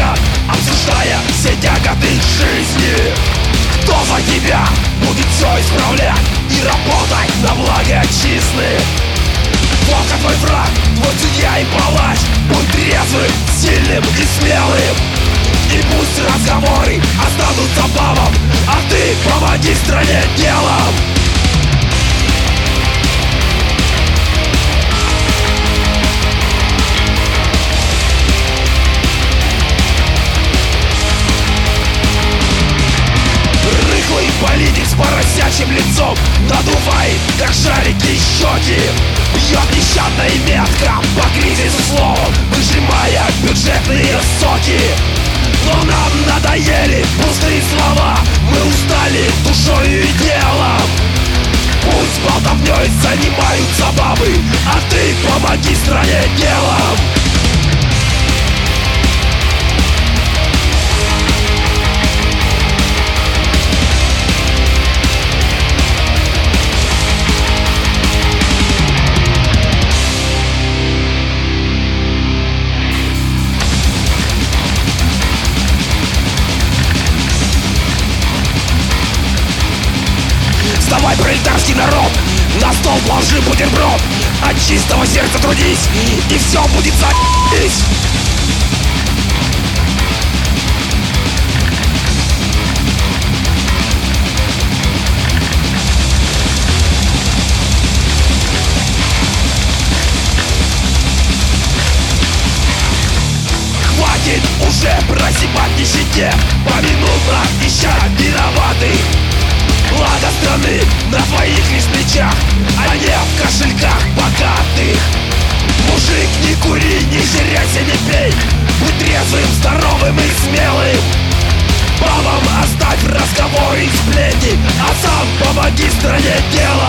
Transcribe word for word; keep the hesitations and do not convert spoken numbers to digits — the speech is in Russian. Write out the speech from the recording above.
сидят, обсуждая все тяготы жизни. Кто за тебя будет все исправлять и работать на благо отчизны? Вовка твой враг, твой судья и палач. Будь трезвым, сильным и смелым. И пусть разговоры останутся бабом, а ты помоги стране делом. Рыхлый политик с поросячьим лицом надувает, как шарики, щеки. Бьет нещадно и метко по кризису словом, выжимая бюджетные соки. Но нам надоели пустые слова, мы устали душою и делом. Пусть болтовней занимаются бабы, а ты помоги стране делом. Вставай, пролетарский народ, на стол положи бутерброд. От чистого сердца трудись, и все будет за***ись. Хватит уже просипать в нищете, поминутно ища виноватых. Благо страны на твоих лишь плечах, а не в кошельках богатых. Мужик, не кури, не жиряйся, не пей. Будь трезвым, здоровым и смелым. Бабам оставь разговоры и сплетни, а сам помоги стране делом.